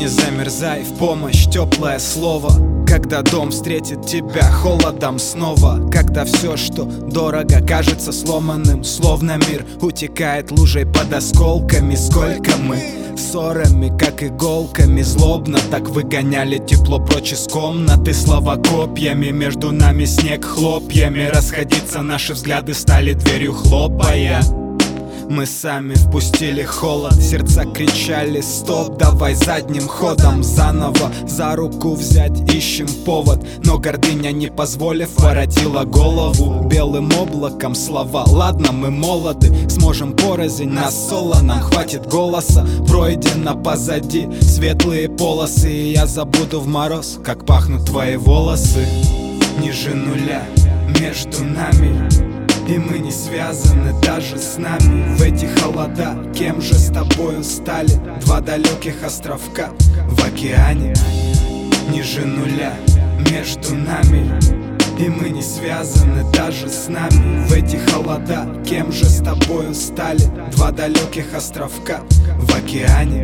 не замерзай, в помощь теплое слово. Когда дом встретит тебя холодом снова. Когда все, что дорого, кажется сломанным. Словно мир утекает лужей под осколками. Сколько мы ссорами, как иголками, злобно так выгоняли тепло прочь из комнаты. Слова копьями, между нами снег хлопьями. Расходиться наши взгляды стали дверью хлопая. Мы сами впустили холод, сердца кричали: стоп, давай задним ходом. Заново за руку взять ищем повод, но гордыня, не позволив, воротила голову. Белым облаком слова: ладно, мы молоды, сможем порознь, нас соло, нам хватит голоса. Пройдено позади светлые полосы, и я забуду в мороз, как пахнут твои волосы. Ниже нуля между нами, и мы не связаны даже с нами. В эти холода кем же с тобою стали? Два далеких островка в океане. Ниже нуля между нами, и мы не связаны даже с нами. В эти холода кем же с тобою стали? Два далеких островка в океане.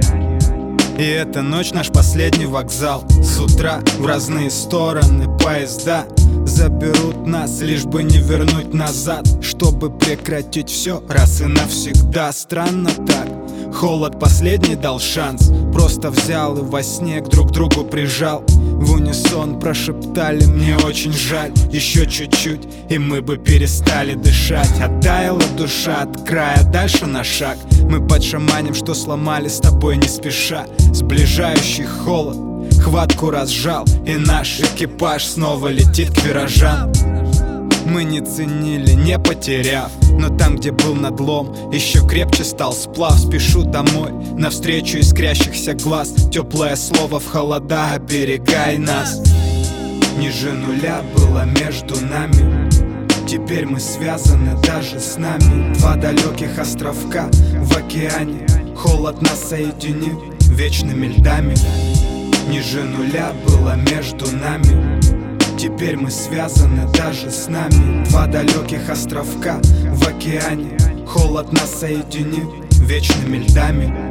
И эта ночь наш последний вокзал. С утра в разные стороны поезда заберут нас, лишь бы не вернуть назад, чтобы прекратить все раз и навсегда. Странно так, холод последний дал шанс. Просто взял и во сне к друг другу прижал. В унисон прошептали: мне очень жаль. Еще чуть-чуть, и мы бы перестали дышать. Оттаяла душа от края, дальше на шаг. Мы подшаманим, что сломали с тобой не спеша. Сближающий холод хватку разжал, и наш экипаж снова летит к виражам. Мы не ценили, не потеряв, но там, где был надлом, еще крепче стал сплав. Спешу домой, навстречу искрящихся глаз. Теплое слово в холода: оберегай нас. Ниже нуля было между нами, теперь мы связаны даже с нами. Два далеких островка в океане, холод нас соединил вечными льдами. Ниже нуля было между нами, теперь мы связаны даже с нами. Два далеких островка в океане, холод нас соединил вечными льдами.